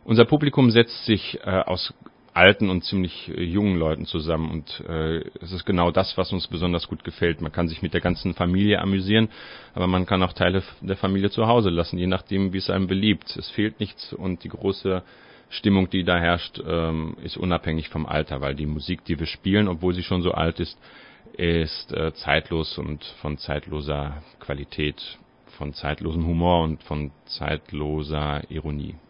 Unser Publikum setzt sich aus alten und ziemlich jungen Leuten zusammen und es ist genau das, was uns besonders gut gefällt. Man kann sich mit der ganzen Familie amüsieren, aber man kann auch Teile der Familie zu Hause lassen, je nachdem, wie es einem beliebt. Es fehlt nichts und die große Stimmung, die da herrscht, ist unabhängig vom Alter, weil die Musik, die wir spielen, obwohl sie schon so alt ist zeitlos und von zeitloser Qualität, von zeitlosem Humor und von zeitloser Ironie.